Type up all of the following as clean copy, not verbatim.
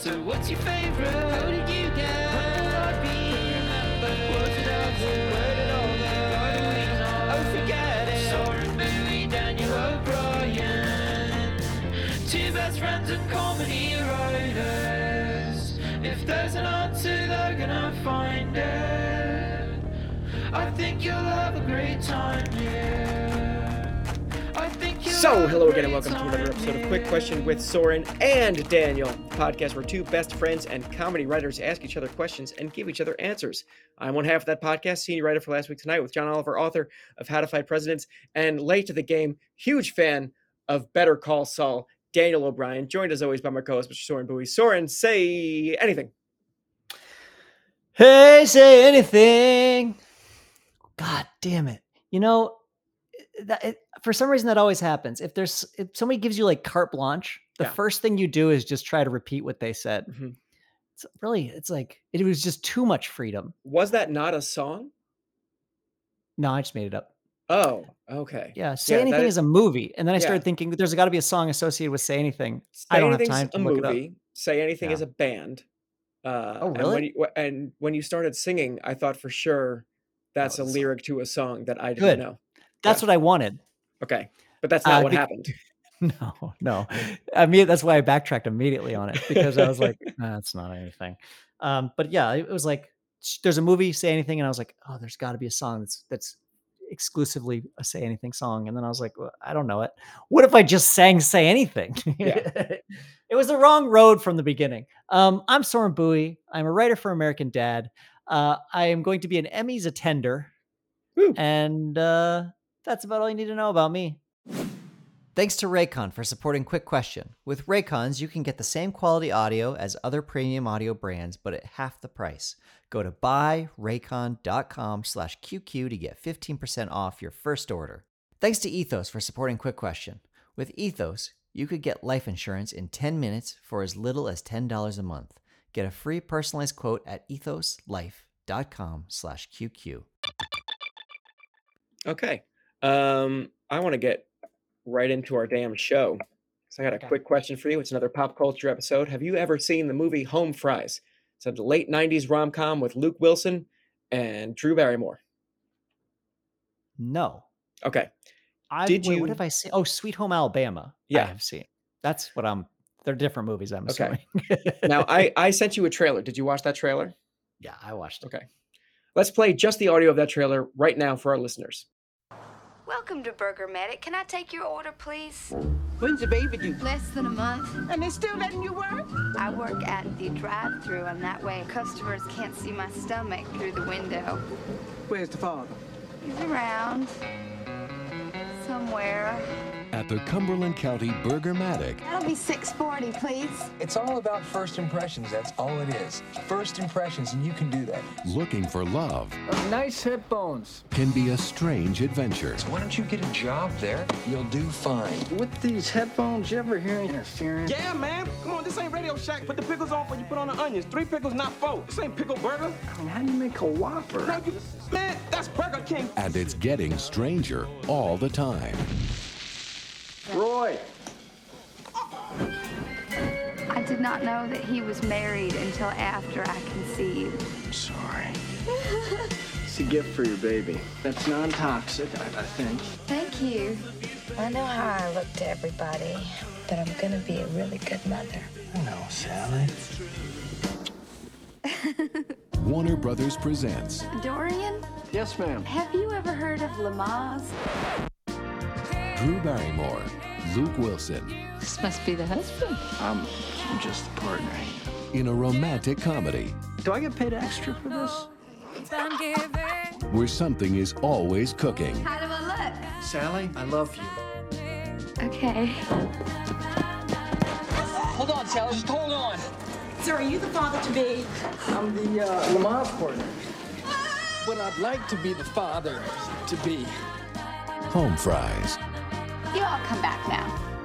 So what's your favorite? How did you get? When will I be remembered? Was it us? Where did all go? Oh, forget it. Soren, Bowie, Daniel O'Brien. Two best friends and comedy writers. If there's an answer, they're gonna find it. I think you'll have a great time here. I think you'll So, have hello a again and great welcome to another time episode of here. Quick Question with Soren and Daniel, a podcast where two best friends and comedy writers ask each other questions and give each other answers. I'm one half of that podcast, senior writer for Last Week Tonight with John Oliver, author of How to Fight Presidents, and late to the game, huge fan of Better Call Saul, Daniel O'Brien, joined as always by my co-host, Mr. Soren Bowie. Soren, say anything. Hey, say anything. God damn it. You know, for some reason that always happens. If somebody gives you like carte blanche, the Yeah. first thing you do is just try to repeat what they said. Mhm. It's like it was just too much freedom. Was that not a song? No, I just made it up. Oh, okay. Yeah, Say Yeah, Anything that is a movie. And then I yeah. started thinking there's got to be a song associated with Say Anything. Say I don't have Anything's time to a look it up. movie. Say Anything Yeah. is a band. Oh, And really? when you started singing, I thought for sure that's a it's- lyric to a song that I didn't Good. know. That's what I wanted. Okay, but that's not what bec- happened. No. I mean, that's why I backtracked immediately on it because I was like, that's not anything. But yeah, it was like, there's a movie, Say Anything. And I was like, oh, there's got to be a song that's exclusively a Say Anything song. And then I was like, well, I don't know it. What if I just sang Say Anything? Yeah. It was the wrong road from the beginning. I'm Soren Bowie. I'm a writer for American Dad. I am going to be an Emmys attender. Woo. And that's about all you need to know about me. Thanks to Raycon for supporting Quick Question. With Raycons, you can get the same quality audio as other premium audio brands, but at half the price. Go to buyraycon.com/QQ to get 15% off your first order. Thanks to Ethos for supporting Quick Question. With Ethos, you could get life insurance in 10 minutes for as little as $10 a month. Get a free personalized quote at ethoslife.com/QQ. Okay. I want to get right into our damn show. So I got a quick question for you. It's another pop culture episode. Have you ever seen the movie Home Fries? It's a late 90s rom-com with Luke Wilson and Drew Barrymore. No. Okay. What have I seen? Oh, Sweet Home Alabama. Yeah. I have seen. That's what they're different movies, I'm assuming. Now, I sent you a trailer. Did you watch that trailer? Yeah, I watched it. Okay. Let's play just the audio of that trailer right now for our listeners. Welcome to Burger Medic. Can I take your order, please? When's the baby due? Less than a month. And they still letting you work? I work at the drive-thru, and that way customers can't see my stomach through the window. Where's the father? He's around. Somewhere. At the Cumberland County Burger-Matic, That'll be $6.40, please. It's all about first impressions, that's all it is. First impressions, and you can do that. looking for love Nice headphones. can be a strange adventure. Why don't you get a job there? You'll do fine. With these headphones, you ever hear interference? Yeah, man. Come on, this ain't Radio Shack. Put the pickles on before you put on the onions. 3 pickles, not 4. This ain't pickle burger. I mean, how do you make a Whopper? No, man, that's Burger King. And it's getting stranger all the time. Roy. I did not know that he was married until after I conceived. Sorry. It's a gift for your baby. That's non-toxic, I think. Thank you. I know how I look to everybody, but I'm gonna be a really good mother. I know, Sally. Warner Brothers presents Dorian, Yes, ma'am. have you ever heard of Lamaze? Drew Barrymore, Luke Wilson This must be the husband. I'm just a partner. in a romantic comedy Do I get paid extra for this? where something is always cooking. How do I Sally, I love you. look? Okay. Hold on, Sally, just hold on. Sir, are you the father-to-be? I'm the Lamaze partner. But I'd like to be the father-to-be. Home Fries. You all come back now.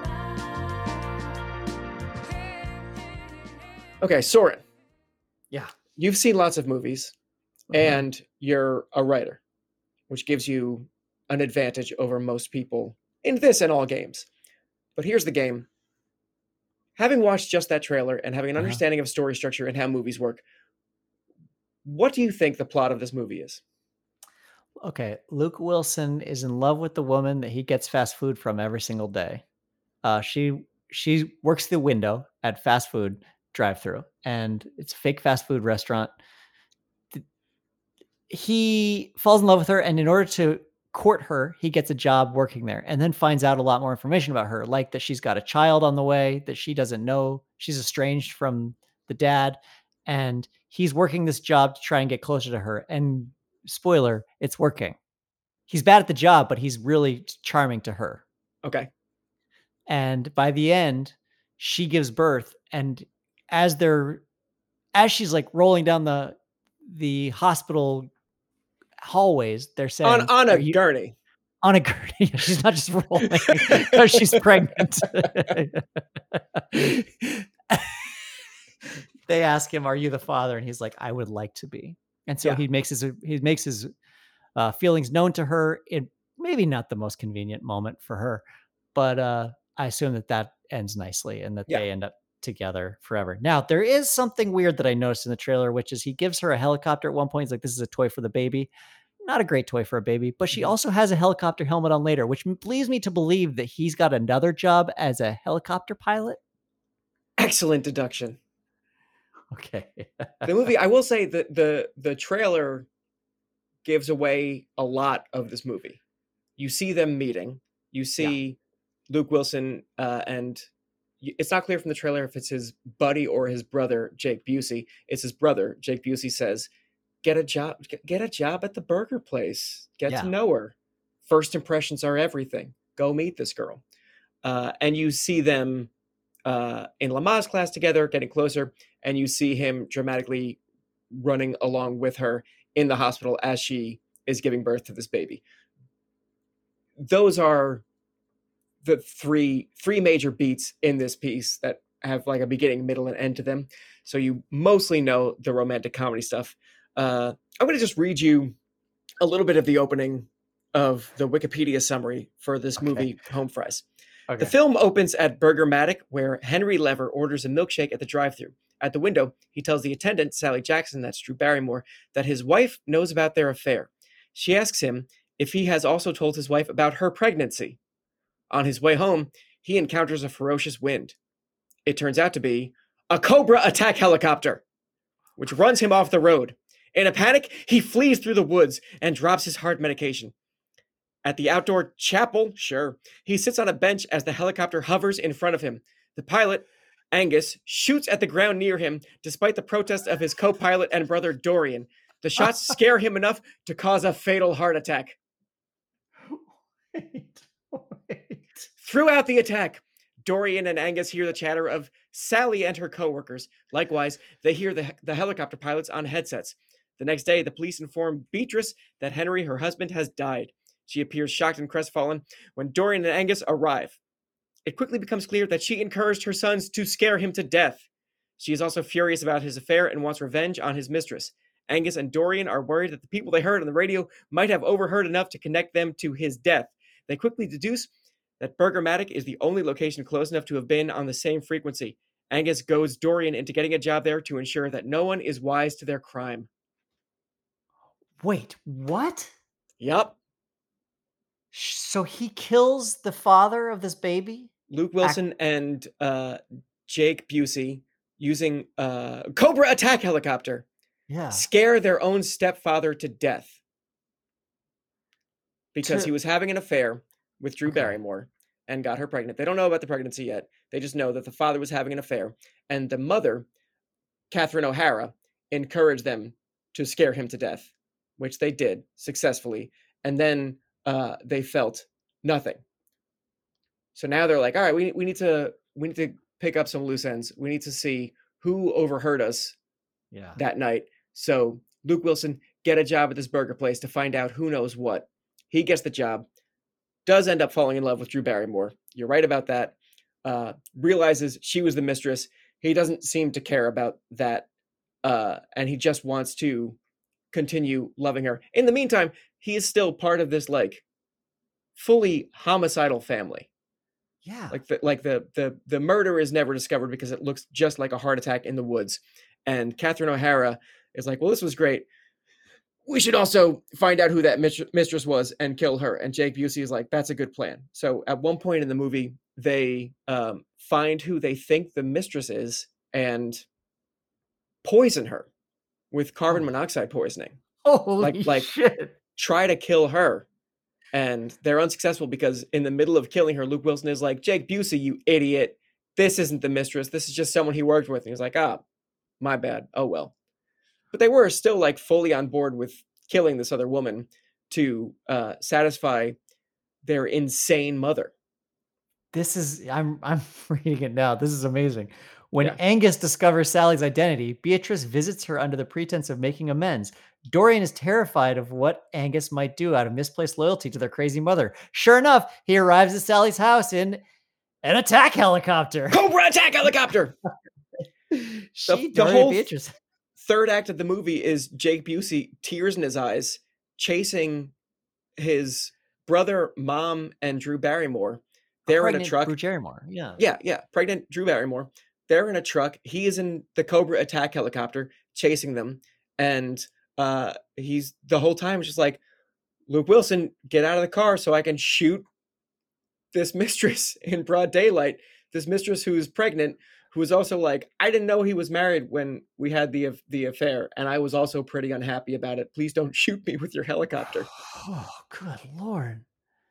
Okay, Soren, Yeah. you've seen lots of movies and you're a writer, which gives you an advantage over most people in this and all games. But here's the game. Having watched just that trailer and having an Uh-huh. understanding of story structure and how movies work, what do you think the plot of this movie is? Okay, Luke Wilson is in love with the woman that he gets fast food from every single day. She works the window at fast food drive-through, and it's a fake fast food restaurant. He falls in love with her, and in order to court her, he gets a job working there, and then finds out a lot more information about her, like that she's got a child on the way that she doesn't know. She's estranged from the dad, and he's working this job to try and get closer to her. And spoiler, it's working. He's bad at the job, but he's really charming to her. Okay. And by the end, she gives birth, and as she's like rolling down the hospital hallways, they're saying On a gurney. On a gurney. She's not just rolling because she's pregnant. They ask him, "Are you the father?" And he's like, "I would like to be." And so he makes his feelings known to her in maybe not the most convenient moment for her, but I assume that ends nicely and that they end up together forever. Now, there is something weird that I noticed in the trailer, which is he gives her a helicopter at one point. He's like, "This is a toy for the baby." Not a great toy for a baby, but she also has a helicopter helmet on later, which leads me to believe that he's got another job as a helicopter pilot. Excellent deduction. Okay. The movie, I will say that the trailer gives away a lot of this movie. You see them meeting. You see Luke Wilson, and it's not clear from the trailer if it's his buddy or his brother, Jake Busey. It's his brother. Jake Busey says, get a job at the burger place. Get to know her. First impressions are everything. Go meet this girl. And you see them in Lamaze class together, getting closer, and you see him dramatically running along with her in the hospital as she is giving birth to this baby. Those are the three major beats in this piece that have like a beginning, middle, and end to them. So you mostly know the romantic comedy stuff. I'm going to just read you a little bit of the opening of the Wikipedia summary for this movie, Home Fries. Okay. The film opens at Burgermatic, where Henry Lever orders a milkshake at the drive-thru. At the window, he tells the attendant, Sally Jackson, that's Drew Barrymore, that his wife knows about their affair. She asks him if he has also told his wife about her pregnancy. On his way home, he encounters a ferocious wind. It turns out to be a Cobra attack helicopter, which runs him off the road. In a panic, he flees through the woods and drops his heart medication. At the outdoor chapel, he sits on a bench as the helicopter hovers in front of him. The pilot, Angus, shoots at the ground near him, despite the protest of his co-pilot and brother Dorian. The shots scare him enough to cause a fatal heart attack. Wait. Throughout the attack, Dorian and Angus hear the chatter of Sally and her co-workers. Likewise, they hear the helicopter pilots on headsets. The next day, the police inform Beatrice that Henry, her husband, has died. She appears shocked and crestfallen when Dorian and Angus arrive. It quickly becomes clear that she encouraged her sons to scare him to death. She is also furious about his affair and wants revenge on his mistress. Angus and Dorian are worried that the people they heard on the radio might have overheard enough to connect them to his death. They quickly deduce that Burgermatic is the only location close enough to have been on the same frequency. Angus goads Dorian into getting a job there to ensure that no one is wise to their crime. Wait, what? Yup. So he kills the father of this baby? Luke Wilson and Jake Busey, using Cobra attack helicopter, scare their own stepfather to death. Because he was having an affair with Drew Barrymore and got her pregnant. They don't know about the pregnancy yet. They just know that the father was having an affair. And the mother, Catherine O'Hara, encouraged them to scare him to death, which they did successfully. And then they felt nothing. So now they're like, all right, we need to pick up some loose ends. We need to see who overheard us that night. So Luke Wilson, get a job at this burger place to find out who knows what. He gets the job, does end up falling in love with Drew Barrymore. You're right about that. Realizes she was the mistress. He doesn't seem to care about that. And he just wants to continue loving her. In the meantime, he is still part of this like fully homicidal family. Yeah. The murder is never discovered because it looks just like a heart attack in the woods. And Catherine O'Hara is like, well, this was great. We should also find out who that mistress was and kill her. And Jake Busey is like, that's a good plan. So at one point in the movie, they find who they think the mistress is and poison her with carbon monoxide poisoning. Holy shit. Try to kill her. And they're unsuccessful because in the middle of killing her, Luke Wilson is like, Jake Busey, you idiot. This isn't the mistress. This is just someone he worked with. And he's like, my bad. Oh, well. But they were still like fully on board with killing this other woman to satisfy their insane mother. This is, I'm reading it now. This is amazing. When Angus discovers Sally's identity, Beatrice visits her under the pretense of making amends. Dorian is terrified of what Angus might do out of misplaced loyalty to their crazy mother. Sure enough, he arrives at Sally's house in an attack helicopter. Cobra attack helicopter! The whole Beatrice. Third act of the movie is Jake Busey, tears in his eyes, chasing his brother, mom, and Drew Barrymore. They're in a truck. Drew Barrymore, yeah. Yeah. Pregnant Drew Barrymore. They're in a truck. He is in the Cobra attack helicopter chasing them. And he's the whole time just like, Luke Wilson, get out of the car so I can shoot this mistress in broad daylight. This mistress who's pregnant, who was also like, I didn't know he was married when we had the affair. And I was also pretty unhappy about it. Please don't shoot me with your helicopter. Oh, good Lord.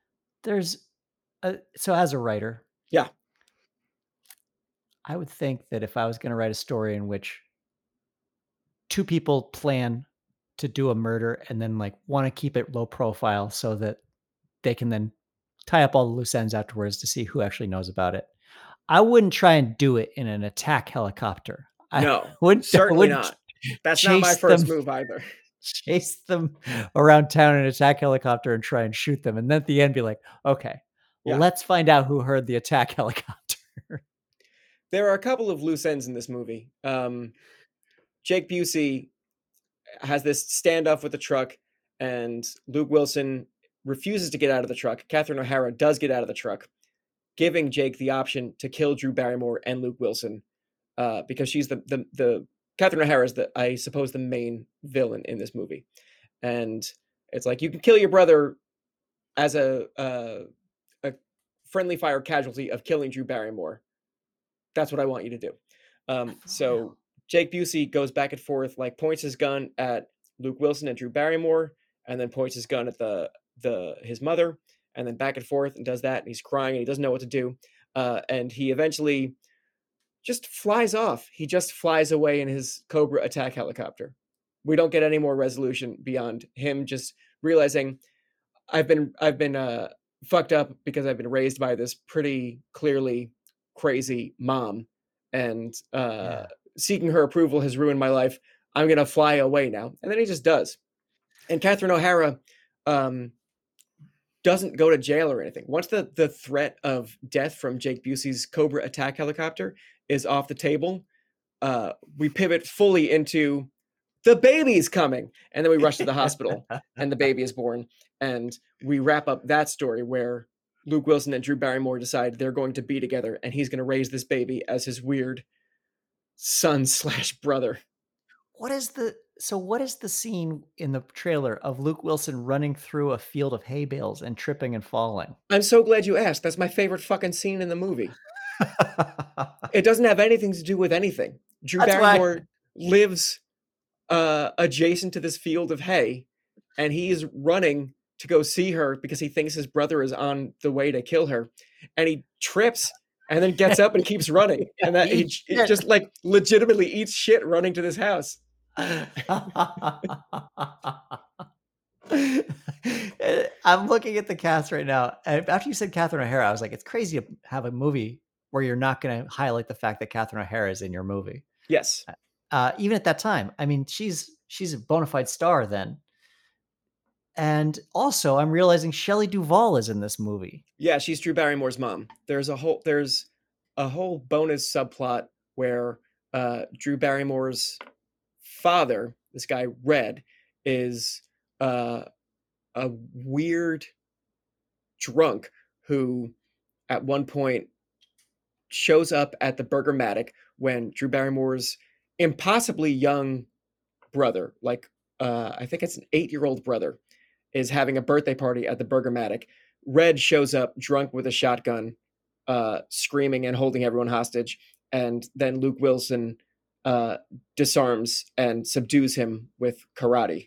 So as a writer, yeah, I would think that if I was going to write a story in which two people plan to do a murder and then like want to keep it low profile so that they can then tie up all the loose ends afterwards to see who actually knows about it, I wouldn't try and do it in an attack helicopter. Certainly not. That's not my first move either. Chase them around town in an attack helicopter and try and shoot them. And then at the end be like, okay, let's find out who heard the attack helicopter. There are a couple of loose ends in this movie. Jake Busey has this standoff with the truck, and Luke Wilson refuses to get out of the truck. Catherine O'Hara does get out of the truck, giving Jake the option to kill Drew Barrymore and Luke Wilson, because she's the Catherine O'Hara is I suppose the main villain in this movie, and it's like, you can kill your brother as a friendly fire casualty of killing Drew Barrymore. That's what I want you to do. So Jake Busey goes back and forth, like points his gun at Luke Wilson and Drew Barrymore, and then points his gun at his mother, and then back and forth and does that. And he's crying and he doesn't know what to do. And he eventually just flies off. He just flies away in his Cobra attack helicopter. We don't get any more resolution beyond him just realizing I've been fucked up because I've been raised by this pretty clearly crazy mom, and seeking her approval has ruined my life. I'm going to fly away now. And then he just does. And Catherine O'Hara doesn't go to jail or anything. Once the threat of death from Jake Busey's Cobra attack helicopter is off the table, we pivot fully into the baby's coming. And then we rush to the hospital and the baby is born. And we wrap up that story where Luke Wilson and Drew Barrymore decide they're going to be together, and he's going to raise this baby as his weird son/brother. What is the scene in the trailer of Luke Wilson running through a field of hay bales and tripping and falling? I'm so glad you asked. That's my favorite fucking scene in the movie. It doesn't have anything to do with anything. Drew Barrymore lives adjacent to this field of hay, and he is running to go see her because he thinks his brother is on the way to kill her, and he trips and then gets up and keeps running, and that he just like legitimately eats shit running to this house. I'm looking at the cast right now. After you said Catherine O'Hara, I was like, it's crazy to have a movie where you're not going to highlight the fact that Catherine O'Hara is in your movie. Yes. Even at that time. I mean, she's a bona fide star then. And also, I'm realizing Shelley Duvall is in this movie. Yeah, she's Drew Barrymore's mom. There's a whole bonus subplot where Drew Barrymore's father, this guy Red, is a weird drunk who at one point shows up at the Burgermatic when Drew Barrymore's impossibly young brother, like I think it's an 8-year-old brother, is having a birthday party at the Burgermatic. Red shows up drunk with a shotgun, screaming and holding everyone hostage, and then Luke Wilson disarms and subdues him with karate.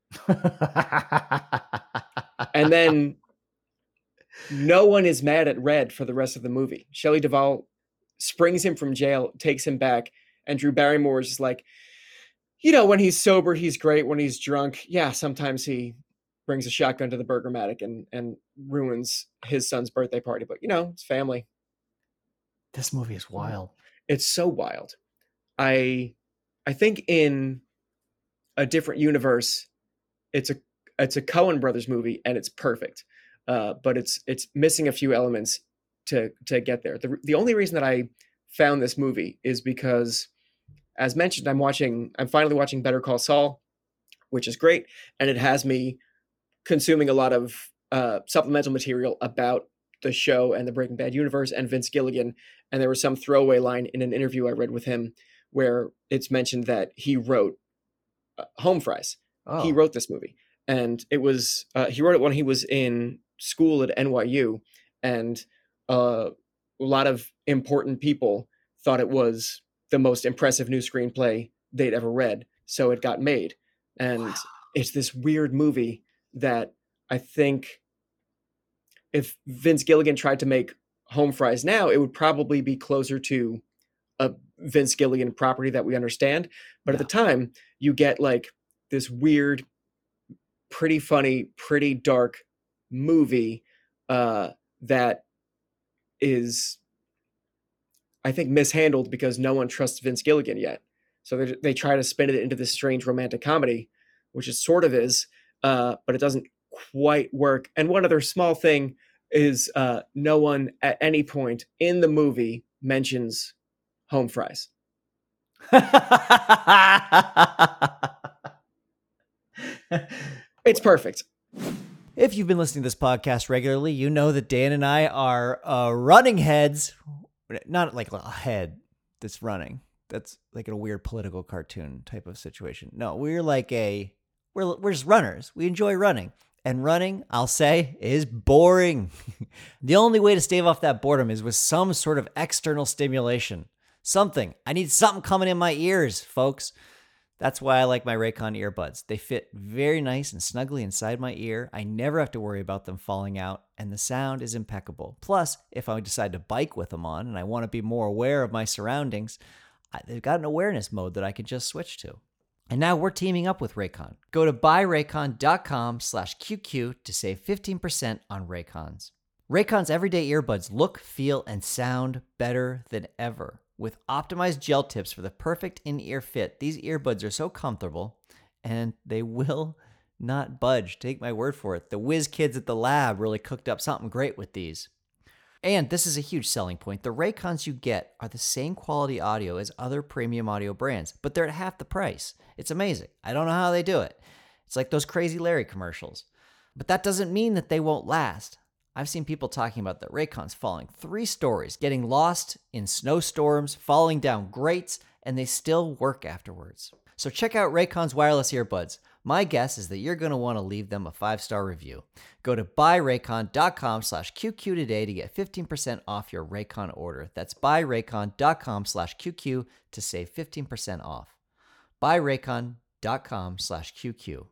And then no one is mad at Red for the rest of the movie. Shelley Duvall springs him from jail, takes him back, and Drew Barrymore is just like, you know, when he's sober, he's great. When he's drunk, yeah, sometimes he brings a shotgun to the Burgermatic and ruins his son's birthday party. But, you know, it's family. This movie is wild. It's so wild. I think in a different universe, it's a Coen Brothers movie and it's perfect. But it's missing a few elements to get there. The only reason that I found this movie is because, as mentioned, I'm finally watching Better Call Saul, which is great, and it has me consuming a lot of supplemental material about the show and the Breaking Bad universe and Vince Gilligan. And there was some throwaway line in an interview I read with him where it's mentioned that he wrote Home Fries. Oh. He wrote this movie, and it was he wrote it when he was in school at NYU, and a lot of important people thought it was the most impressive new screenplay they'd ever read, so it got made. And it's this weird movie that I think if Vince Gilligan tried to make Home Fries now, it would probably be closer to a Vince Gilligan property that we understand. But at the time, you get like this weird, pretty funny, pretty dark movie that is, I think, mishandled because no one trusts Vince Gilligan yet. So they try to spin it into this strange romantic comedy, which it sort of is, but it doesn't quite work. And one other small thing is no one at any point in the movie mentions Home Fries. It's perfect. If you've been listening to this podcast regularly, you know that Dan and I are running heads. Not like a head that's running. That's like a weird political cartoon type of situation. No, we're like we're just runners. We enjoy running. And running, I'll say, is boring. The only way to stave off that boredom is with some sort of external stimulation. Something. I need something coming in my ears, folks. That's why I like my Raycon earbuds. They fit very nice and snugly inside my ear. I never have to worry about them falling out, and the sound is impeccable. Plus, if I decide to bike with them on and I want to be more aware of my surroundings, they've got an awareness mode that I can just switch to. And now we're teaming up with Raycon. Go to buyraycon.com/QQ to save 15% on Raycons. Raycon's everyday earbuds look, feel, and sound better than ever. With optimized gel tips for the perfect in-ear fit, these earbuds are so comfortable, and they will not budge. Take my word for it. The whiz kids at the lab really cooked up something great with these. And this is a huge selling point. The Raycons you get are the same quality audio as other premium audio brands, but they're at half the price. It's amazing. I don't know how they do it. It's like those Crazy Larry commercials. But that doesn't mean that they won't last. I've seen people talking about the Raycons falling 3 stories, getting lost in snowstorms, falling down grates, and they still work afterwards. So check out Raycon's wireless earbuds. My guess is that you're going to want to leave them a 5-star review. Go to buyraycon.com/QQ today to get 15% off your Raycon order. That's buyraycon.com/QQ to save 15% off. buyraycon.com/QQ.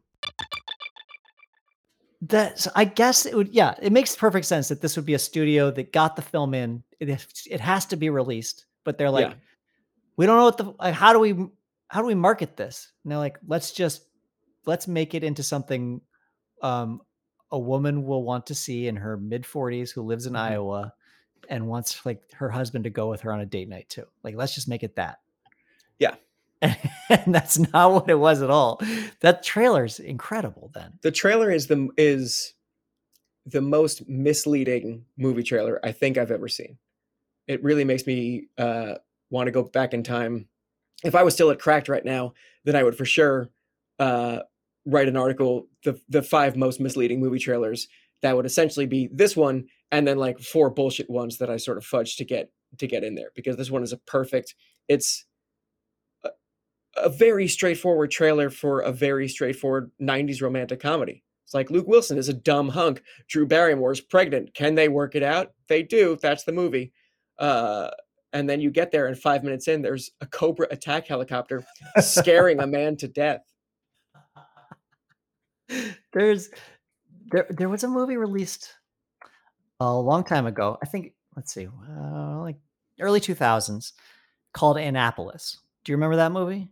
I guess it would, it makes perfect sense that this would be a studio that got the film in. It has to be released, but they're like, we don't know how do we market this? And they're like, let's make it into something a woman will want to see in her mid-40s who lives in Iowa and wants like her husband to go with her on a date night too. Like, let's just make it that. Yeah. And that's not what it was at all. That trailer's incredible then. The trailer is the most misleading movie trailer I think I've ever seen. It really makes me want to go back in time. If I was still at Cracked right now, then I would for sure write an article, the 5 most misleading movie trailers. That would essentially be this one and then like 4 bullshit ones that I sort of fudged to get in there, because this one is it's a very straightforward trailer for a very straightforward 90s romantic comedy. It's like Luke Wilson is a dumb hunk. Drew Barrymore is pregnant. Can they work it out? They do. That's the movie. And then you get there, and 5 minutes in, there's a Cobra attack helicopter scaring a man to death. There was a movie released a long time ago. I think, let's see, like early 2000s, called Annapolis. Do you remember that movie?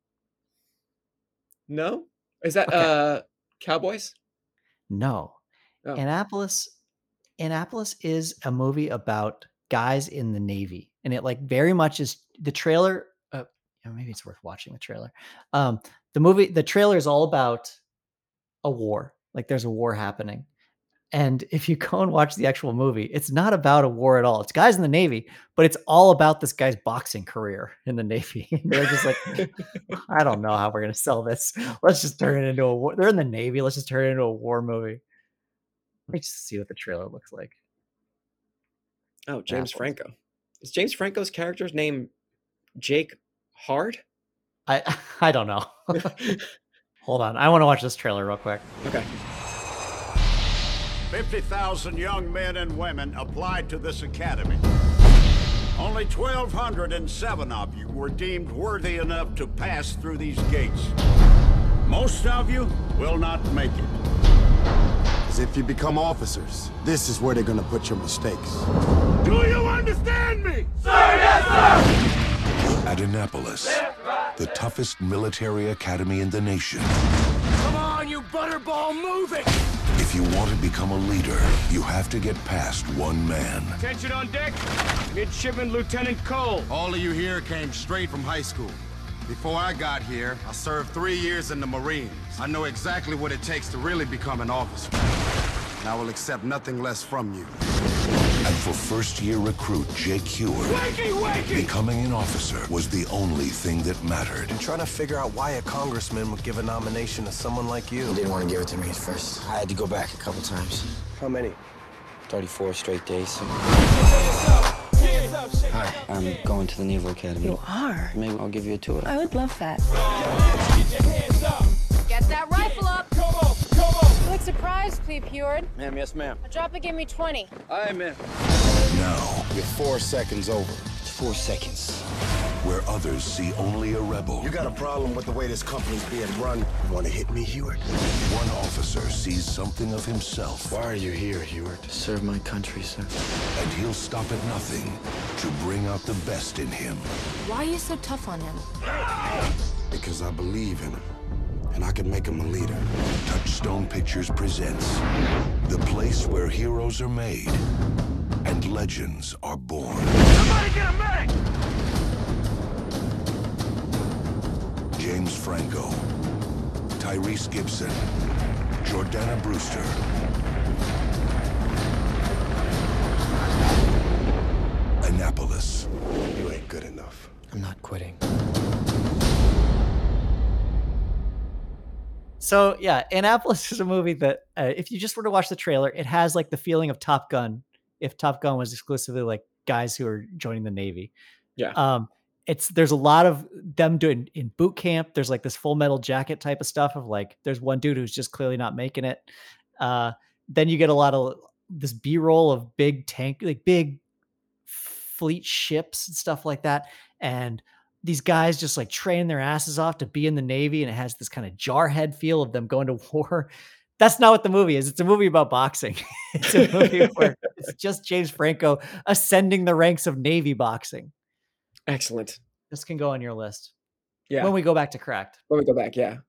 No? Is that Cowboys? No. Oh. Annapolis is a movie about guys in the Navy, and it like very much is the trailer. Maybe it's worth watching the trailer. The trailer is all about a war. Like there's a war happening. And if you go and watch the actual movie, it's not about a war at all. It's guys in the Navy, but it's all about this guy's boxing career in the Navy. They're just like, I don't know how we're going to sell this. Let's just turn it into a war. They're in the Navy. Let's just turn it into a war movie. Let me just see what the trailer looks like. Oh, James Franco. Is James Franco's character's name Jake Hard? I don't know. Hold on. I want to watch this trailer real quick. Okay. 50,000 young men and women applied to this academy. Only 1,207 of you were deemed worthy enough to pass through these gates. Most of you will not make it. Because if you become officers, this is where they're gonna put your mistakes. Do you understand me? Sir, yes, sir! At Annapolis, the toughest military academy in the nation. Come on, you butterball, move it! If you want to become a leader, you have to get past one man. Attention on deck. Midshipman Lieutenant Cole. All of you here came straight from high school. Before I got here, I served 3 years in the Marines. I know exactly what it takes to really become an officer. And I will accept nothing less from you. And for first-year recruit Jake Heward, becoming an officer was the only thing that mattered. I'm trying to figure out why a congressman would give a nomination to someone like you. He didn't want to give it to me at first. I had to go back a couple times. How many? 34 straight days. Hi, I'm going to the Naval Academy. You are? Maybe I'll give you a tour. I would love that. Get that rifle up! Quick surprise, please, Heward. Ma'am, yes, ma'am. A drop it, give me 20. Aye, ma'am. Now, You're 4 seconds over. 4 seconds. where others see only a rebel, You got a problem with the way this company's being run? You want to hit me, Heward? one officer sees something of himself. Why are you here, Heward? To serve my country, sir. And he'll stop at nothing to bring out the best in him. Why are you so tough on him? Because I believe in him. And I can make him a leader. Touchstone Pictures presents the place where heroes are made and legends are born. Somebody get a medic! James Franco, Tyrese Gibson, Jordana Brewster. Annapolis. You ain't good enough. I'm not quitting. So yeah, Annapolis is a movie that if you just were to watch the trailer, it has like the feeling of Top Gun. If Top Gun was exclusively like guys who are joining the Navy. Yeah. There's a lot of them doing in boot camp. There's like this Full Metal Jacket type of stuff of like, there's one dude who's just clearly not making it. Then you get a lot of this B-roll of big tank, like big fleet ships and stuff like that. And these guys just like train their asses off to be in the Navy. And it has this kind of jarhead feel of them going to war. That's not what the movie is. It's a movie about boxing. It's a movie where it's just James Franco ascending the ranks of Navy boxing. Excellent. This can go on your list. Yeah. When we go back to Cracked. When we go back, yeah.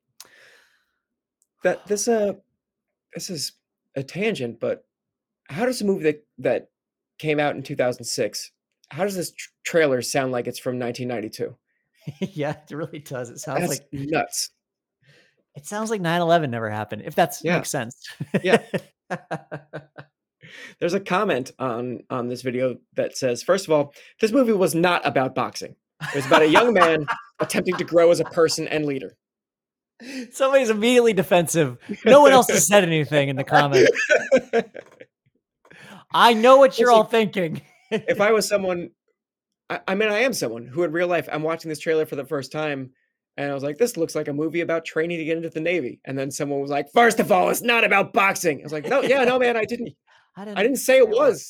This is a tangent, but how does a movie that came out in 2006, how does this trailer sound like it's from 1992? Yeah, it really does. It sounds That's like nuts. It sounds like 9/11 never happened, if that makes sense. Yeah. There's a comment on this video that says, first of all, this movie was not about boxing. It was about a young man attempting to grow as a person and leader. Somebody's immediately defensive. No one else has said anything in the comments. I know what you're It's all like, thinking. if I was someone, I mean, I am someone who in real life, I'm watching this trailer for the first time, and I was like, this looks like a movie about training to get into the Navy. And then someone was like, first of all, it's not about boxing. I was like, no, yeah, no, man, I didn't say it was.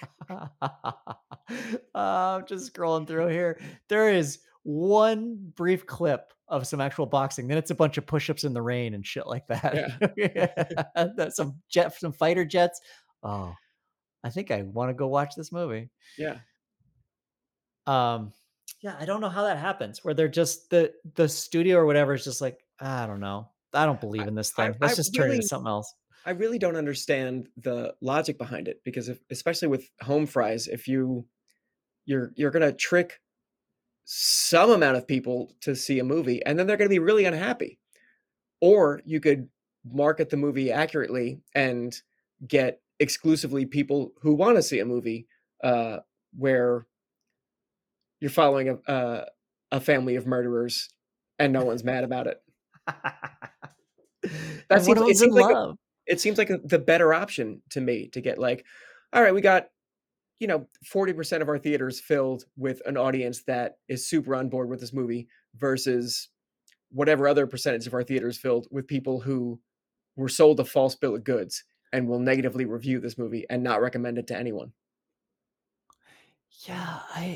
I'm just scrolling through here. There is one brief clip of some actual boxing. Then it's a bunch of push-ups in the rain and shit like that. That's some fighter jets. Oh, I think I want to go watch this movie. Yeah. Yeah, I don't know how that happens. Where they're just the studio or whatever is just like, I don't know. I don't believe in this thing. Let's just turn it into something else. I really don't understand the logic behind it because especially with home fries, if you're gonna trick some amount of people to see a movie and then they're gonna be really unhappy. Or you could market the movie accurately and get exclusively people who want to see a movie where you're following a family of murderers and no one's mad about it. It seems like the better option to me to get like, all right, we got, 40% of our theaters filled with an audience that is super on board with this movie versus whatever other percentage of our theaters filled with people who were sold a false bill of goods and will negatively review this movie and not recommend it to anyone. Yeah,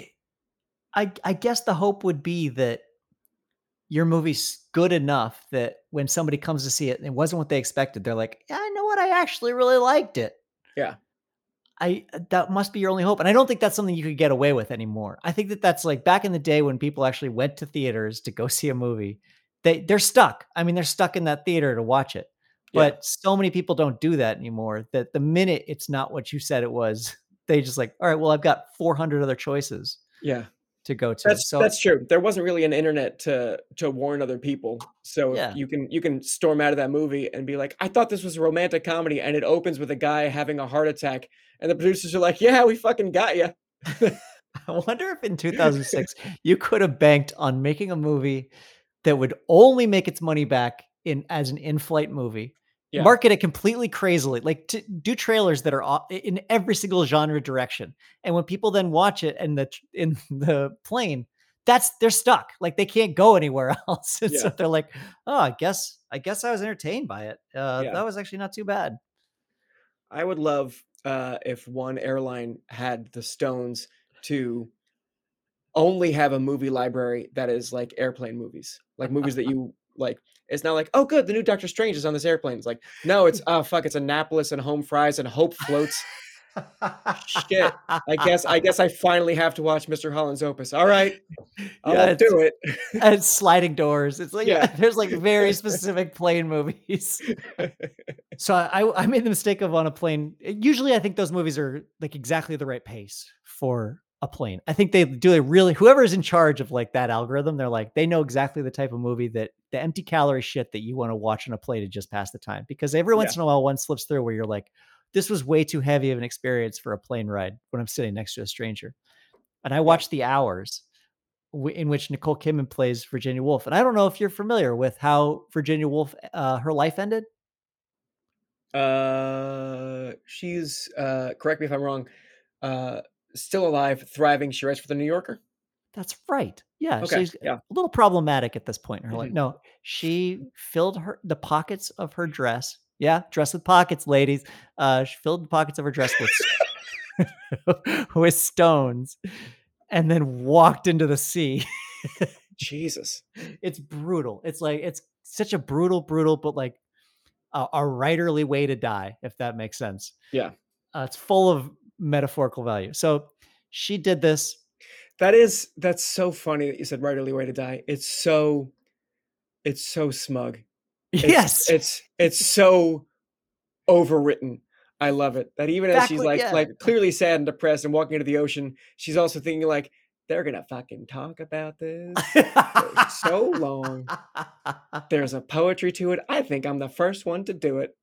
I guess the hope would be that your movie's good enough that when somebody comes to see it and it wasn't what they expected, they're like, yeah, I know what, I actually really liked it. Yeah. That must be your only hope. And I don't think that's something you could get away with anymore. I think that's like back in the day when people actually went to theaters to go see a movie, they're stuck. I mean, they're stuck in that theater to watch it. But so many people don't do that anymore that the minute it's not what you said it was, they just like, all right, well, I've got 400 other choices. Yeah. To go to. That's true. There wasn't really an internet to warn other people. So you can storm out of that movie and be like, I thought this was a romantic comedy, and it opens with a guy having a heart attack, and the producers are like, yeah, we fucking got you. I wonder if in 2006 you could have banked on making a movie that would only make its money back as an in-flight movie. Yeah. Market it completely crazily, like to do trailers that are in every single genre direction. And when people then watch it in the plane, they're stuck. Like they can't go anywhere else. And so they're like, oh, I guess I was entertained by it. That was actually not too bad. I would love if one airline had the stones to only have a movie library that is like airplane movies, like movies that you like. It's not like, oh, good, the new Doctor Strange is on this airplane. It's like, no, it's it's Annapolis and home fries and hope floats. Shit. I guess I finally have to watch Mr. Holland's Opus. All right, I'll do it. And sliding doors. It's like there's like very specific plane movies. So I made the mistake of on a plane. Usually, I think those movies are like exactly the right pace for a plane. I think they do whoever is in charge of like that algorithm, they're like, they know exactly the type of movie that the empty calorie shit that you want to watch on a plane to just pass the time. Because every once in a while, one slips through where you're like, this was way too heavy of an experience for a plane ride when I'm sitting next to a stranger. And I watched The Hours, in which Nicole Kidman plays Virginia Woolf. And I don't know if you're familiar with how Virginia Woolf, her life ended. She's correct me if I'm wrong, still alive, thriving. She writes for the New Yorker. That's right. Yeah. Okay. She's a little problematic at this point in her life. No, she filled the pockets of her dress. Yeah. Dress with pockets, ladies. She filled the pockets of her dress with stones and then walked into the sea. Jesus. It's brutal. It's like, it's such a brutal, but like a writerly way to die, if that makes sense. Yeah. It's full of metaphorical value. So she did this. That's so funny that you said writerly way to die. It's so smug. Yes. It's so overwritten. I love it. That even as she's like clearly sad and depressed and walking into the ocean, she's also thinking like, they're going to fucking talk about this for so long. There's a poetry to it. I think I'm the first one to do it.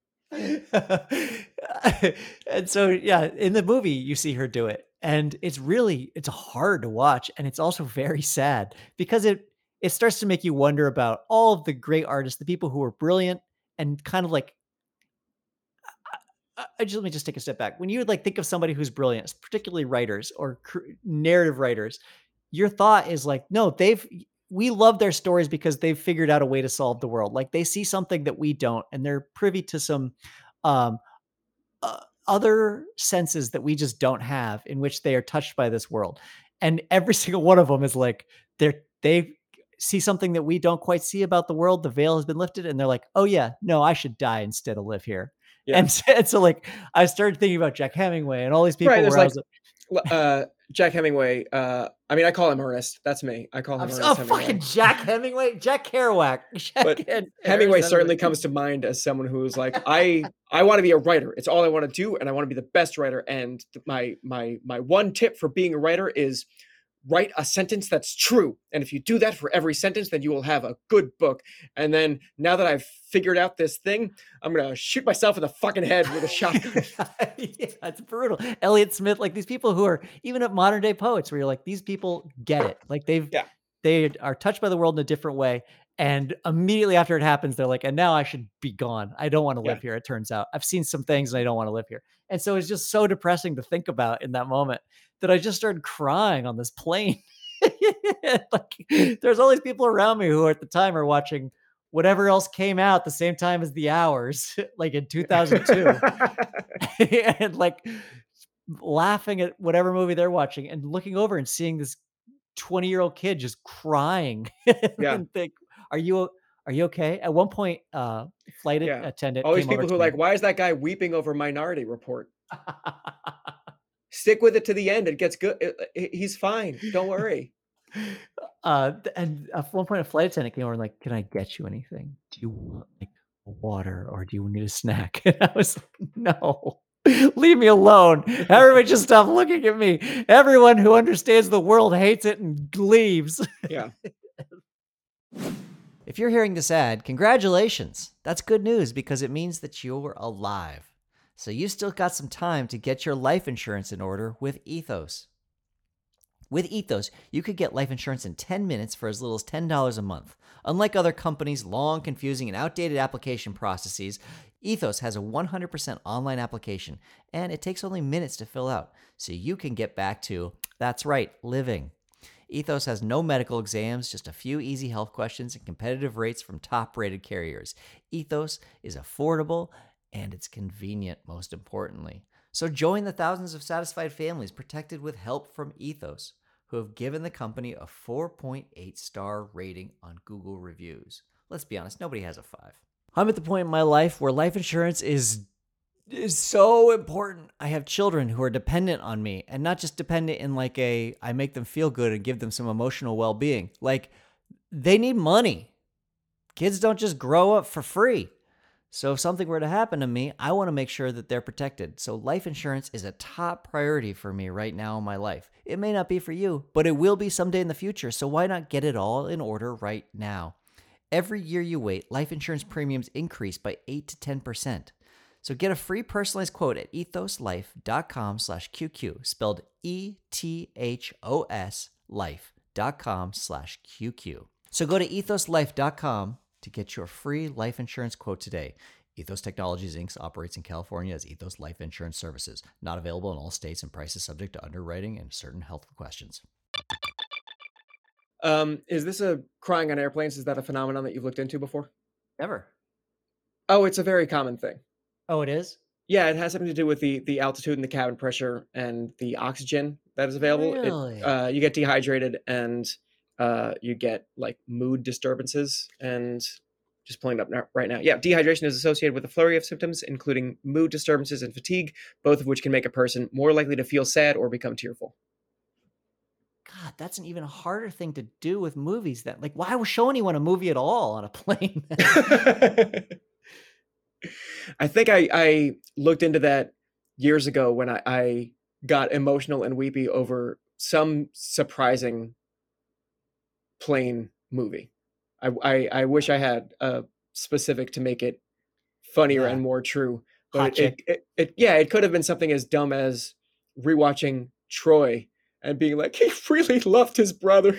And so, in the movie, you see her do it. And it's hard to watch. And it's also very sad because it starts to make you wonder about all of the great artists, the people who were brilliant and kind of like, let me just take a step back. When you like think of somebody who's brilliant, particularly writers or narrative writers, your thought is like, no, we love their stories because they've figured out a way to solve the world. Like they see something that we don't, and they're privy to some um, other senses that we just don't have, in which they are touched by this world. And every single one of them is like, they see something that we don't quite see about the world. The veil has been lifted, and they're like, oh yeah, no, I should die instead of live here. Yeah. And so like, I started thinking about Jack Hemingway and all these people. Right, there's Jack Hemingway. I mean, I call him Ernest. That's me. I call him Ernest Hemingway. Fucking Jack Hemingway, Jack Kerouac. Hemingway certainly comes to mind as someone who's like, I want to be a writer. It's all I want to do, and I want to be the best writer. And my one tip for being a writer is write a sentence that's true. And if you do that for every sentence, then you will have a good book. And then now that I've figured out this thing, I'm going to shoot myself in the fucking head with a shotgun. Yeah, it's brutal. Elliott Smith, like these people who are even at modern day poets where you're like, these people get it. Like they are touched by the world in a different way. And immediately after it happens, they're like, and now I should be gone. I don't want to live here. It turns out I've seen some things and I don't want to live here. And so it's just so depressing to think about in that moment that I just started crying on this plane. Like, there's all these people around me who at the time are watching whatever else came out the same time as The Hours, like in 2002, and like laughing at whatever movie they're watching and looking over and seeing this 20-year-old kid just crying. And think, are you okay? At one point, flight attendant. All these people who are like, why is that guy weeping over Minority Report? Stick with it to the end. It gets good. He's fine. Don't worry. And at one point, a flight attendant came over and like, can I get you anything? Do you want like water or do you need a snack? And I was like, no, leave me alone. Everybody just stop looking at me. Everyone who understands the world hates it and leaves. Yeah. If you're hearing this ad, congratulations. That's good news because it means that you're alive. So you still got some time to get your life insurance in order with Ethos. With Ethos, you could get life insurance in 10 minutes for as little as $10 a month. Unlike other companies' long, confusing, and outdated application processes, Ethos has a 100% online application, and it takes only minutes to fill out, so you can get back to, that's right, living. Ethos has no medical exams, just a few easy health questions and competitive rates from top-rated carriers. Ethos is affordable, and it's convenient, most importantly. So join the thousands of satisfied families protected with help from Ethos, who have given the company a 4.8-star rating on Google reviews. Let's be honest, nobody has a 5. I'm at the point in my life where life insurance is so important. I have children who are dependent on me, and not just dependent in like I make them feel good and give them some emotional well-being. Like, they need money. Kids don't just grow up for free. So if something were to happen to me, I want to make sure that they're protected. So life insurance is a top priority for me right now in my life. It may not be for you, but it will be someday in the future. So why not get it all in order right now? Every year you wait, life insurance premiums increase by 8 to 10%. So get a free personalized quote at ethoslife.com/QQ, spelled ETHOS life.com/QQ. So go to ethoslife.com to get your free life insurance quote today. Ethos Technologies, Inc. operates in California as Ethos Life Insurance Services. Not available in all states and prices subject to underwriting and certain health questions. Is this a crying on airplanes? Is that a phenomenon that you've looked into before? Never. Oh, it's a very common thing. Oh, it is? Yeah, it has something to do with the altitude and the cabin pressure and the oxygen that is available. Really? You get dehydrated and you get like mood disturbances, and just pulling it up right now. Yeah, dehydration is associated with a flurry of symptoms, including mood disturbances and fatigue, both of which can make a person more likely to feel sad or become tearful. God, that's an even harder thing to do with movies then. Like, why show anyone a movie at all on a plane? I think I looked into that years ago when I got emotional and weepy over some surprising plane movie. I wish I had a specific to make it funnier and more true. But it could have been something as dumb as rewatching Troy and being like, he really loved his brother.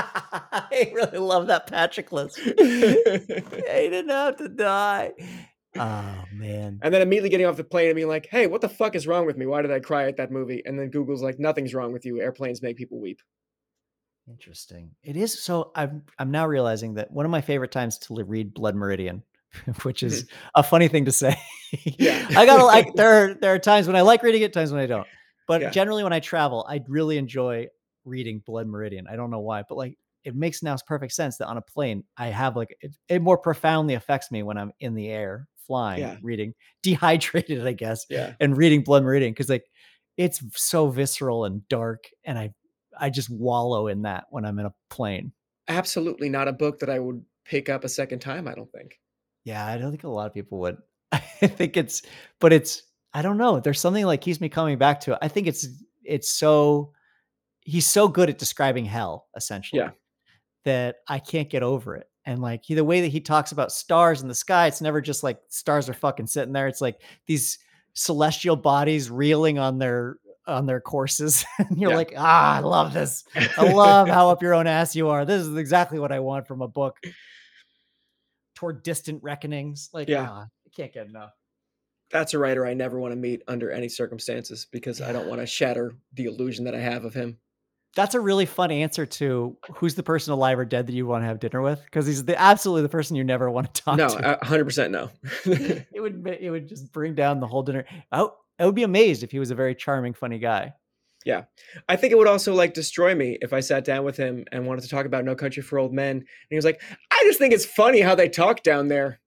I really love that Patroclus. He didn't have to die. Oh man. And then immediately getting off the plane and being like, hey, what the fuck is wrong with me? Why did I cry at that movie? And then Google's like, nothing's wrong with you. Airplanes make people weep. Interesting. It is. So I'm now realizing that one of my favorite times to read Blood Meridian, which is a funny thing to say. Yeah. I gotta like there are times when I like reading it, times when I don't. But Yeah. generally when I travel, I really enjoy reading Blood Meridian. I don't know why, but like it makes now perfect sense that on a plane I have like it more profoundly affects me when I'm in the air flying, Yeah. reading, dehydrated, I guess, Yeah. and reading Blood Meridian because like it's so visceral and dark, and I just wallow in that when I'm in a plane. Absolutely not a book that I would pick up a second time, I don't think. Yeah, I don't think a lot of people would. I think I don't know. There's something like keeps me coming back to it. I think he's so good at describing hell, essentially, Yeah. that I can't get over it. And like the way that he talks about stars in the sky, it's never just like stars are fucking sitting there. It's like these celestial bodies reeling on their courses. And you're Yeah. like, I love this. I love how up your own ass you are. This is exactly what I want from a book. Toward distant reckonings. Like, Yeah. I can't get enough. That's a writer I never want to meet under any circumstances because I don't want to shatter the illusion that I have of him. That's a really fun answer to who's the person alive or dead that you want to have dinner with, because he's absolutely the person you never want to talk No, to. 100% no. It would just bring down the whole dinner. I would be amazed if he was a very charming, funny guy. Yeah. I think it would also like destroy me if I sat down with him and wanted to talk about No Country for Old Men. And he was like, I just think it's funny how they talk down there.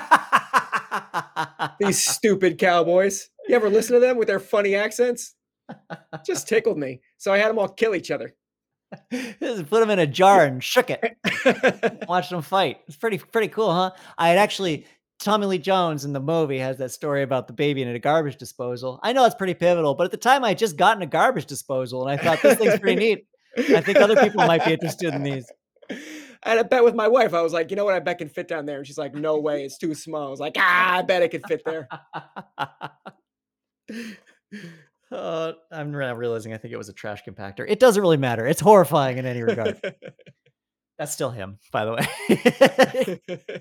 These stupid cowboys. You ever listen to them with their funny accents? Just tickled me. So I had them all kill each other. Just put them in a jar and shook it. Watch them fight. It's pretty cool, huh? I had actually, Tommy Lee Jones in the movie has that story about the baby in a garbage disposal. I know it's pretty pivotal, but at the time I had just gotten a garbage disposal and I thought this thing's pretty neat. I think other people might be interested in these. I had a bet with my wife. I was like, you know what? I bet can fit down there. And she's like, no way. It's too small. I was like, I bet it could fit there. I'm now realizing I think it was a trash compactor. It doesn't really matter. It's horrifying in any regard. That's still him, by the way.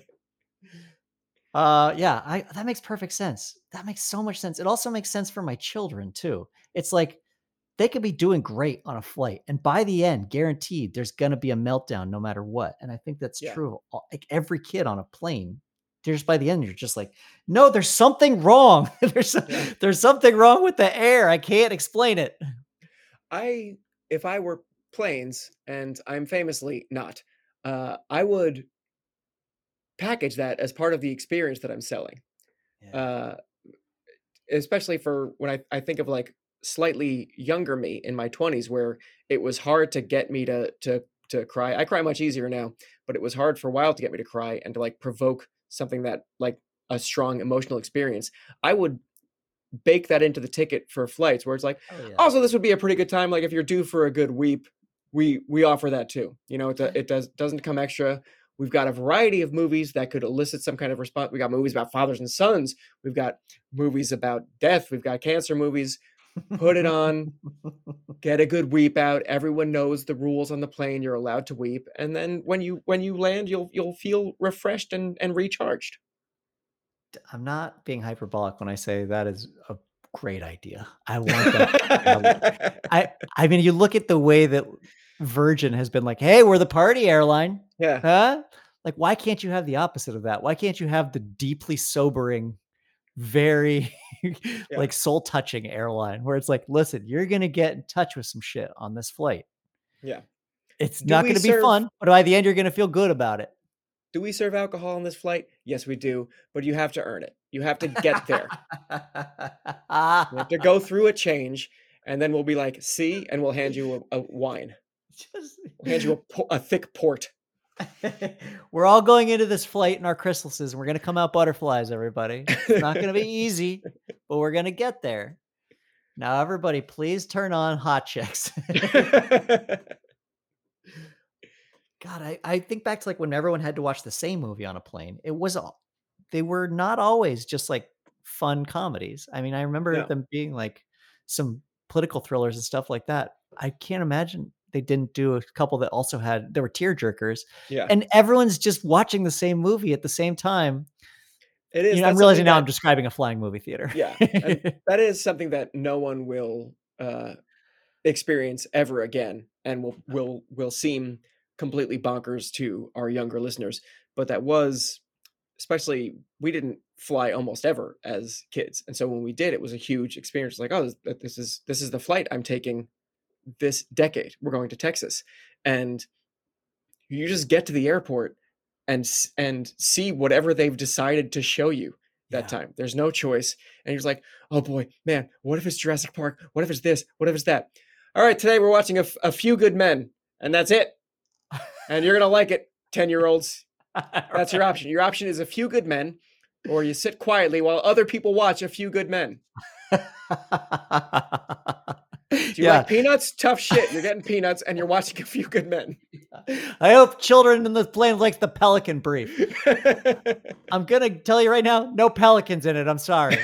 That makes perfect sense. That makes so much sense. It also makes sense for my children too. It's like they could be doing great on a flight, and by the end, guaranteed, there's gonna be a meltdown no matter what. And I think that's true. Like every kid on a plane, just by the end, you're just like, no, there's something wrong. There's something wrong with the air. I can't explain it. If I were planes, and I'm famously not, I would package that as part of the experience that I'm selling. Especially for when I think of like slightly younger me in my 20s, where it was hard to get me to cry. I cry much easier now, but it was hard for a while to get me to cry and to like provoke something that like a strong emotional experience. I would bake that into the ticket for flights where it's like, also this would be a pretty good time. Like if you're due for a good weep, we offer that too. You know, it doesn't come extra. We've got a variety of movies that could elicit some kind of response. We got movies about fathers and sons. We've got movies about death. We've got cancer movies. Put it on, get a good weep out. Everyone knows the rules on the plane. You're allowed to weep. And then when you land, you'll feel refreshed and recharged. I'm not being hyperbolic when I say that is a great idea. I want that. I mean, you look at the way that Virgin has been like, hey, we're the party airline. Yeah. Huh? Like, why can't you have the opposite of that? Why can't you have the deeply sobering, very like soul touching airline where it's like, listen, you're going to get in touch with some shit on this flight. Yeah. It's not going to be fun, but by the end, you're going to feel good about it. Do we serve alcohol on this flight? Yes, we do. But you have to earn it. You have to get there. You have to go through a change, and then we'll be like, see, and we'll hand you a wine. We'll hand you a thick port. We're all going into this flight in our chrysalises, and we're going to come out butterflies, everybody. It's not going to be easy, but we're going to get there. Now, everybody, please turn on Hot Chicks. God, I think back to like when everyone had to watch the same movie on a plane. They were not always just like fun comedies. I mean, I remember them being like some political thrillers and stuff like that. I can't imagine they didn't do a couple that also there were tear jerkers. Yeah. And everyone's just watching the same movie at the same time It is. You know, I'm That's realizing something now that- I'm describing a flying movie theater. Yeah, and that is something that no one will experience ever again, and will seem completely bonkers to our younger listeners. But that was, especially, we didn't fly almost ever as kids, and so when we did, it was a huge experience. Like, oh, this is the flight I'm taking this decade. We're going to Texas, and you just get to the airport and see whatever they've decided to show you that time. There's no choice. And you're just like, oh boy, man, what if it's Jurassic Park? What if it's this? What if it's that? All right, today we're watching a Few Good Men, and that's it. And you're going to like it, 10-year-olds. That's your option. Your option is A Few Good Men, or you sit quietly while other people watch A Few Good Men. Do you like peanuts? Tough shit. You're getting peanuts and you're watching A Few Good Men. I hope children in the plane like the Pelican Brief. I'm going to tell you right now, no pelicans in it. I'm sorry.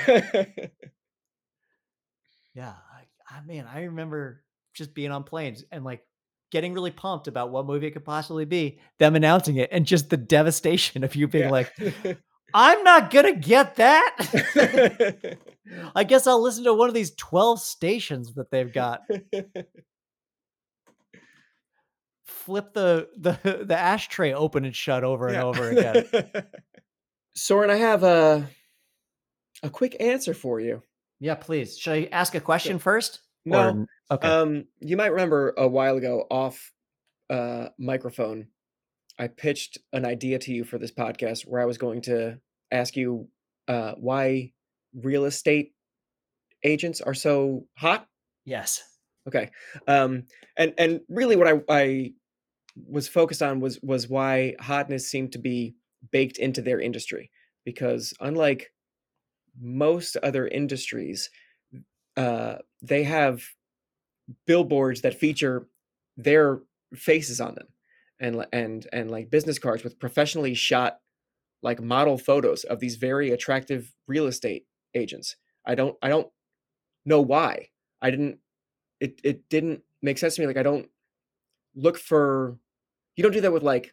Yeah. I mean, I remember just being on planes and like getting really pumped about what movie it could possibly be, them announcing it, and just the devastation of you being like, I'm not going to get that. I guess I'll listen to one of these 12 stations that they've got. Flip the ashtray open and shut over and over again. Soren, I have a quick answer for you. Yeah, please. Should I ask a question first? No. Or, okay. You might remember a while ago off microphone, I pitched an idea to you for this podcast where I was going to ask you why real estate agents are so hot. Yes. Okay. And really what I was focused on was why hotness seemed to be baked into their industry, because unlike most other industries, they have billboards that feature their faces on them, and like business cards with professionally shot like model photos of these very attractive real estate agents. I don't know why. It didn't make sense to me. Like, I don't look for, you don't do that with like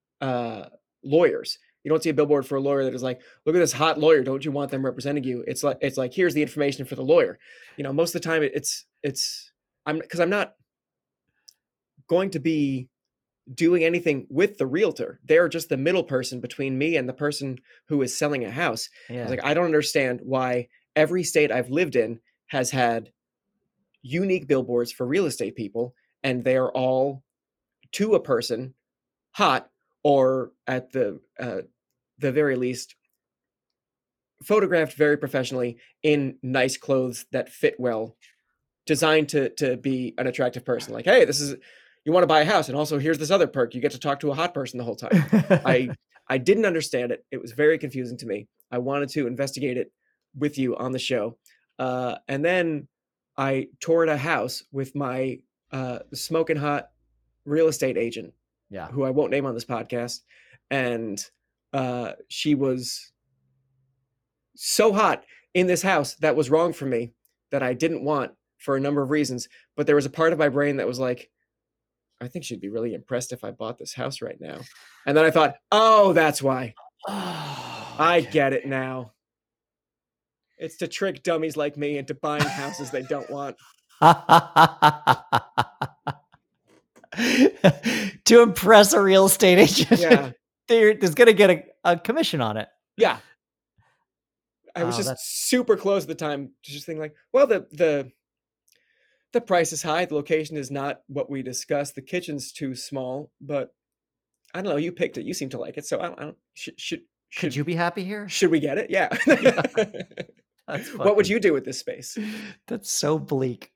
lawyers. You don't see a billboard for a lawyer that is like, look at this hot lawyer. Don't you want them representing you? It's like here's the information for the lawyer. You know, most of the time because I'm not going to be doing anything with the realtor. They're just the middle person between me and the person who is selling a house. Yeah. Like, I don't understand why every state I've lived in has had unique billboards for real estate people, and they're all to a person hot, or at the very least photographed very professionally in nice clothes that fit well, designed to be an attractive person. Like, hey, this is, you want to buy a house, and also here's this other perk, you get to talk to a hot person the whole time. I didn't understand it. It was very confusing to me. I wanted to investigate it with you on the show. And then I toured a house with my smoking hot real estate agent, who I won't name on this podcast. And she was so hot in this house that was wrong for me, that I didn't want for a number of reasons. But there was a part of my brain that was like, I think she'd be really impressed if I bought this house right now. And then I thought, oh, that's why. I get it now. It's to trick dummies like me into buying houses they don't want. To impress a real estate agent. Yeah. There's going to get a commission on it. Yeah. I was just super close at the time to just think like, well, the price is high. The location is not what we discussed. The kitchen's too small, but I don't know. You picked it. You seem to like it. So I don't should you be happy here? Should we get it? Yeah. What would you do with this space? That's so bleak.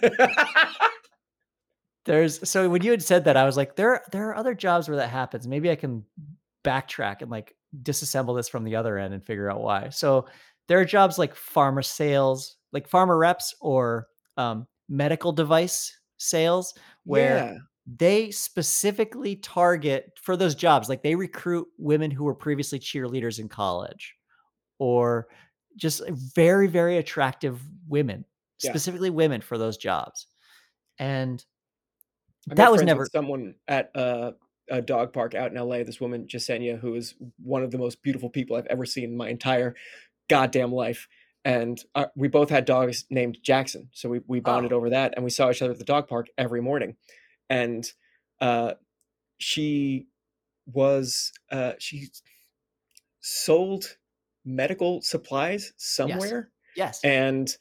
So when you had said that, I was like, there are other jobs where that happens. Maybe I can backtrack and like disassemble this from the other end and figure out why. So there are jobs like pharma sales, like pharma reps, or medical device sales, where they specifically target for those jobs. Like, they recruit women who were previously cheerleaders in college, or just very, very attractive women, specifically women for those jobs. And that was never someone at a dog park out in LA. This woman, Jasenia, who is one of the most beautiful people I've ever seen in my entire goddamn life. And we both had dogs named Jackson. So we bonded over that, and we saw each other at the dog park every morning. And she sold medical supplies somewhere. Yes. And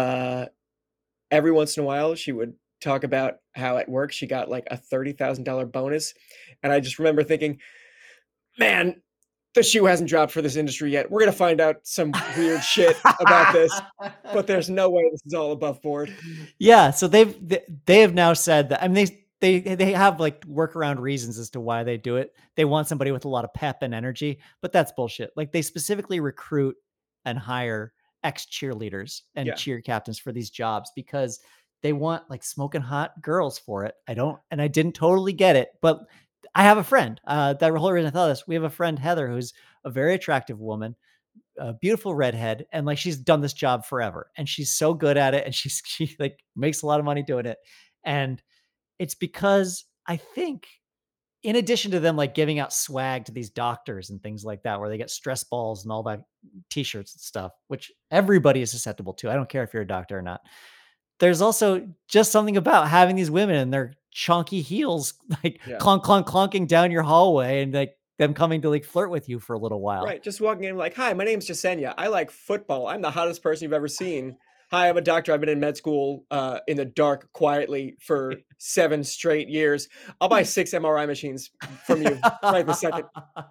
every once in a while she would talk about how at work she got like a $30,000 bonus. And I just remember thinking, man, the shoe hasn't dropped for this industry yet. We're going to find out some weird shit about this, but there's no way this is all above board. Yeah. So they have now said that, I mean, they have like workaround reasons as to why they do it. They want somebody with a lot of pep and energy, but that's bullshit. Like they specifically recruit and hire ex cheerleaders and cheer captains for these jobs because they want like smoking hot girls for it. I didn't totally get it, but I have a friend, that whole reason I thought this, we have a friend, Heather, who's a very attractive woman, a beautiful redhead. And like, she's done this job forever and she's so good at it. And she like makes a lot of money doing it. And it's because I think in addition to them like giving out swag to these doctors and things like that, where they get stress balls and all that t-shirts and stuff, which everybody is susceptible to. I don't care if you're a doctor or not. There's also just something about having these women and their chunky heels, like clonking down your hallway and like them coming to like flirt with you for a little while. Right. Just walking in like, hi, my name's Jasenia. I like football. I'm the hottest person you've ever sin. Hi, I'm a doctor. I've been in med school in the dark quietly for 7 straight years. I'll buy 6 MRI machines from you right this second.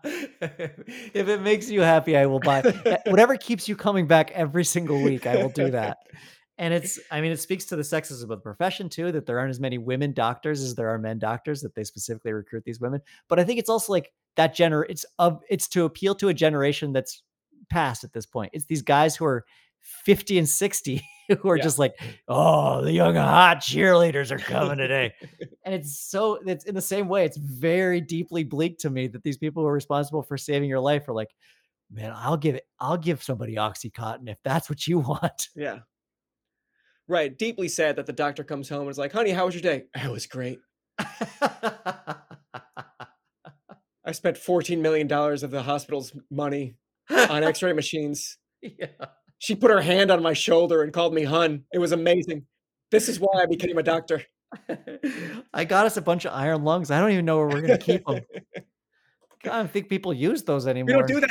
If it makes you happy, I will buy whatever keeps you coming back every single week. I will do that. And it speaks to the sexism of the profession too, that there aren't as many women doctors as there are men doctors, that they specifically recruit these women. But I think it's also like that it's to appeal to a generation that's past at this point. It's these guys who are 50 and 60 who are just like, oh, the young hot cheerleaders are coming today. And it's in the same way, it's very deeply bleak to me that these people who are responsible for saving your life are like, man, I'll give somebody Oxycontin if that's what you want. Yeah. Right. Deeply sad that the doctor comes home and is like, honey, how was your day? It was great. I spent $14 million of the hospital's money on x-ray machines. Yeah. She put her hand on my shoulder and called me hun. It was amazing. This is why I became a doctor. I got us a bunch of iron lungs. I don't even know where we're going to keep them. I don't think people use those anymore. We don't do that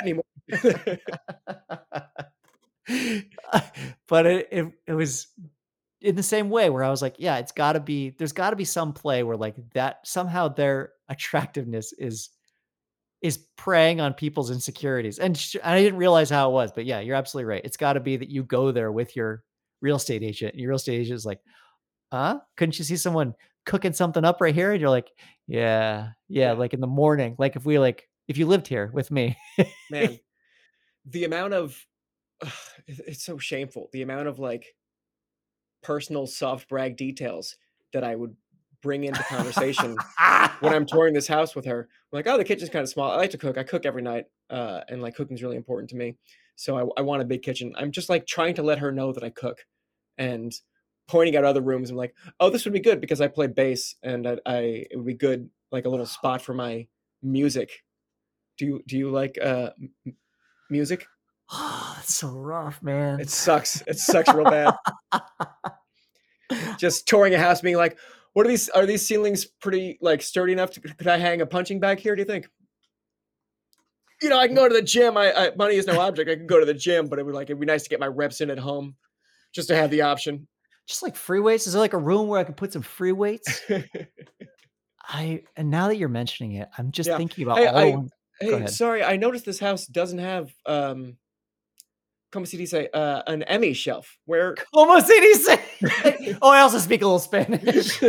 anymore. But it was in the same way where I was like, yeah, there's gotta be some play where like that somehow their attractiveness is preying on people's insecurities. And I didn't realize how it was, but yeah, you're absolutely right. It's gotta be that you go there with your real estate agent and your real estate agent is like, couldn't you see someone cooking something up right here? And you're like, yeah. Like in the morning, like if you lived here with me, man, the amount of, it's so shameful. The amount of like personal soft brag details that I would bring into conversation when I'm touring this house with her. I'm like, oh, the kitchen's kind of small. I like to cook. I cook every night. And like cooking's really important to me. So I want a big kitchen. I'm just like trying to let her know that I cook and pointing out other rooms. I'm like, oh, this would be good because I play bass and it would be good. Like a little spot for my music. Do you like music? Oh, that's so rough, man. It sucks. It sucks real bad. Just touring a house being like, are these ceilings pretty like sturdy enough could I hang a punching bag here, do you think? You know, I can go to the gym. Money is no object. I can go to the gym, but it'd be nice to get my reps in at home just to have the option. Just like free weights. Is there like a room where I can put some free weights? And now that you're mentioning it, I'm just thinking about Hey, sorry, I noticed this house doesn't have como se dice, an Emmy shelf. Where como se dice? Oh, I also speak a little Spanish.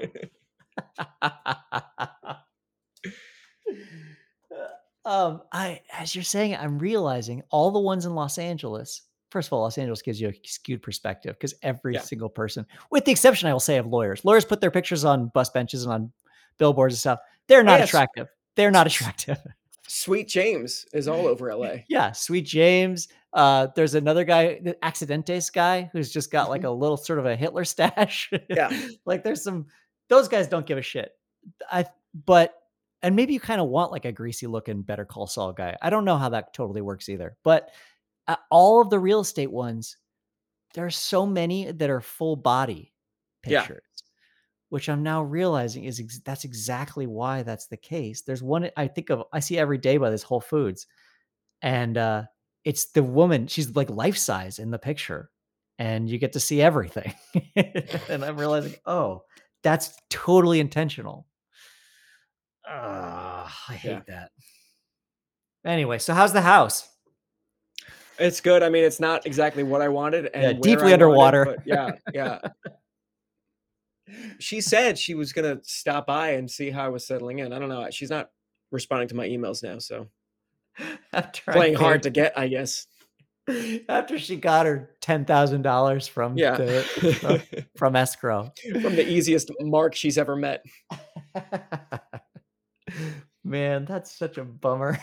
As you're saying it, I'm realizing all the ones in Los Angeles. First of all, Los Angeles gives you a skewed perspective because every single person, with the exception, I will say, of lawyers put their pictures on bus benches and on billboards and stuff. They're not attractive. They're not attractive. Sweet James is all over LA. Yeah, Sweet James. There's another guy, the Accidentes guy, who's just got like a little sort of a Hitler stash. Yeah. Like those guys don't give a shit. But and maybe you kind of want like a greasy looking Better Call Saul guy. I don't know how that totally works either, but all of the real estate ones, there are so many that are full body Yeah. pictures, which I'm now realizing is that's exactly why that's the case. There's one I see every day by this Whole Foods, and it's the woman. She's like life size in the picture, and you get to see everything. And I'm realizing, oh, that's totally intentional. I hate that. Anyway, so how's the house? It's good. I mean, it's not exactly what I wanted, and where deeply I underwater. wanted, but yeah. She said she was gonna stop by and see how I was settling in. I don't know. She's not responding to my emails now, so playing hard to get, I guess. After she got her $10,000 from from escrow, from the easiest mark she's ever met. Man, that's such a bummer.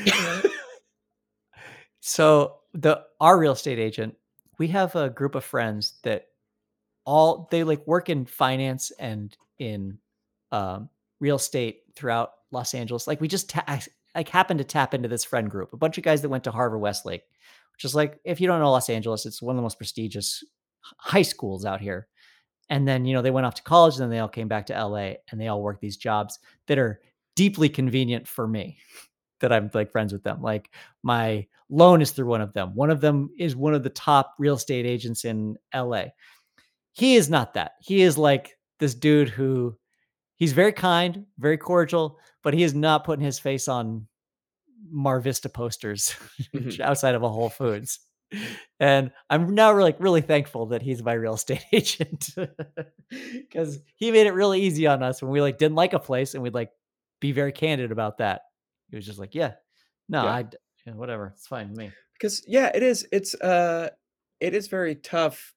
So our real estate agent, we have a group of friends that they like work in finance and in real estate throughout Los Angeles. Like we just happened to tap into this friend group, a bunch of guys that went to Harvard Westlake, which is like, if you don't know Los Angeles, it's one of the most prestigious high schools out here. And then, they went off to college and then they all came back to LA and they all work these jobs that are deeply convenient for me, that I'm like friends with them. Like my loan is through one of them. One of them is one of the top real estate agents in LA. He is not that. He is like this dude who he's very kind, very cordial, but he is not putting his face on Mar Vista posters outside of a Whole Foods. And I'm now really thankful that he's my real estate agent, because he made it really easy on us when we like didn't like a place and we'd like be very candid about that. He was just like, whatever, it's fine with me. Because it is. It is very tough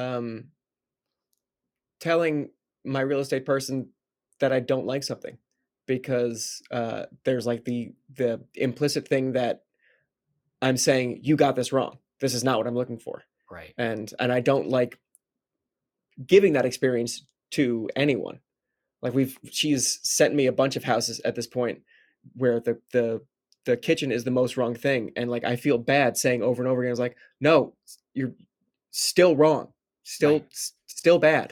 telling my real estate person that I don't like something, because there's like the implicit thing that I'm saying, you got this wrong. This is not what I'm looking for. Right. And I don't like giving that experience to anyone. Like she's sent me a bunch of houses at this point where the kitchen is the most wrong thing. And like, I feel bad saying over and over again, I was like, no, you're still wrong. Still bad.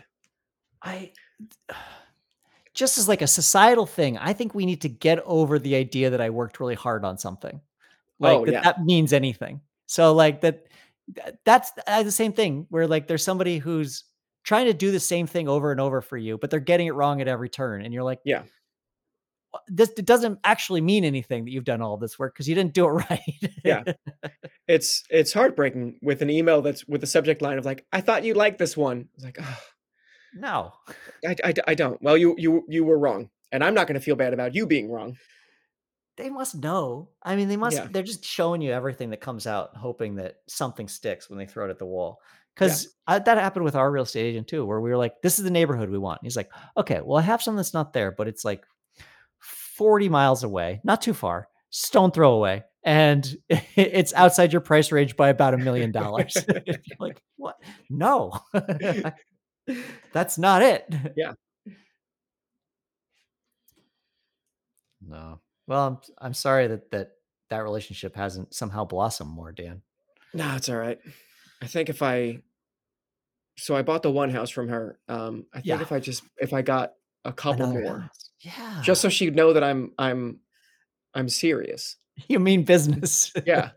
Just as like a societal thing, I think we need to get over the idea that I worked really hard on something. Like that means anything. So like that's the same thing where like there's somebody who's trying to do the same thing over and over for you, but they're getting it wrong at every turn. And you're like, it doesn't actually mean anything that you've done all this work because you didn't do it right. Yeah. It's heartbreaking with an email that's with the subject line of like, I thought you liked this one. It's like, oh, no, I don't. Well, you were wrong. And I'm not going to feel bad about you being wrong. They must know. I mean, they're just showing you everything that comes out, hoping that something sticks when they throw it at the wall. Because that happened with our real estate agent too, where we were like, this is the neighborhood we want. And he's like, okay, well, I have something that's not there, but it's like 40 miles away, not too far, stone throw away. And it's outside your price range by about $1 million. You're like, what? No, that's not it. Yeah. No. Well, I'm sorry that relationship hasn't somehow blossomed more, Dan. No, it's all right. I think I bought the one house from her. I think if I got a couple more, house. just so she'd know that I'm serious. You mean business? Yeah.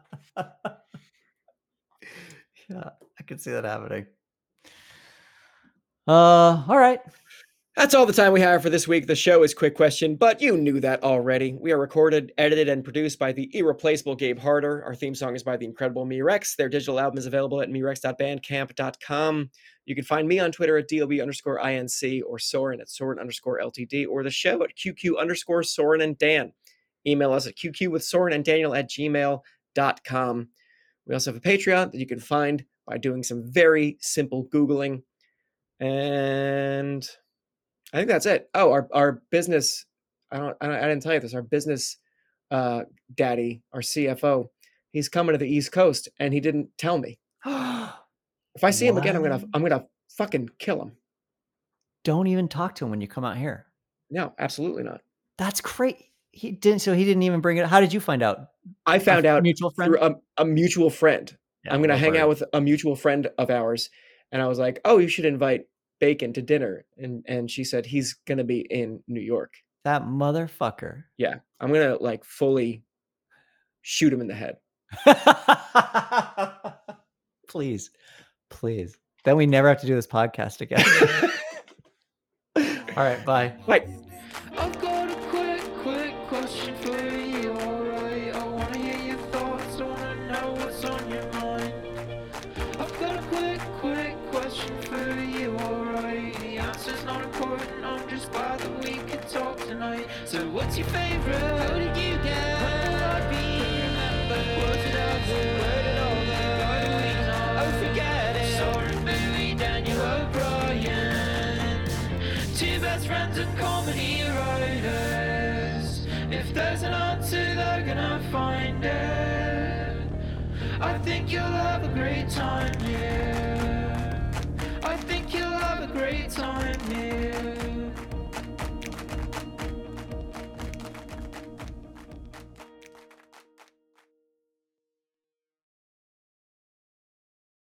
Yeah, I could see that happening. All right. That's all the time we have for this week. The show is Quick Question, but you knew that already. We are recorded, edited, and produced by the irreplaceable Gabe Harder. Our theme song is by the incredible Mirex. Their digital album is available at mirex.bandcamp.com. You can find me on Twitter at DOB_INC or Soren at Soren_LTD or the show at QQ_Soren and Dan. Email us at QQwithSorenandDaniel@gmail.com. We also have a Patreon that you can find by doing some very simple Googling. And I think that's it. Oh, our business, I didn't tell you this. Our business daddy, our CFO, he's coming to the East Coast and he didn't tell me. If I see him again, I'm gonna fucking kill him. Don't even talk to him when you come out here. No, absolutely not. That's great. He didn't even bring it. How did you find out? I found out mutual friend? through a mutual friend. Yeah, I'm going to well hang heard. out with a mutual friend of ours. And I was like, oh, you should invite Bacon to dinner. And she said, he's going to be in New York. That motherfucker. Yeah. I'm going to like fully shoot him in the head. Please. Then we never have to do this podcast again. All right. Bye. Bye. I've got a quick question for you, alright? I wanna hear your thoughts, I wanna know what's on your mind. I've got a quick question for you, alright? The answer's not important, I'm just glad that we could talk tonight. So what's your favourite? How did you get? When will I be remembered? Was it over? Where did all the other weeks on? Oh, forget it. Saw a movie, Daniel O'Brien. Two best friends and comedy writers. If there's an answer, they're gonna find it. I think you'll have a great time here. I think you'll have a great time here.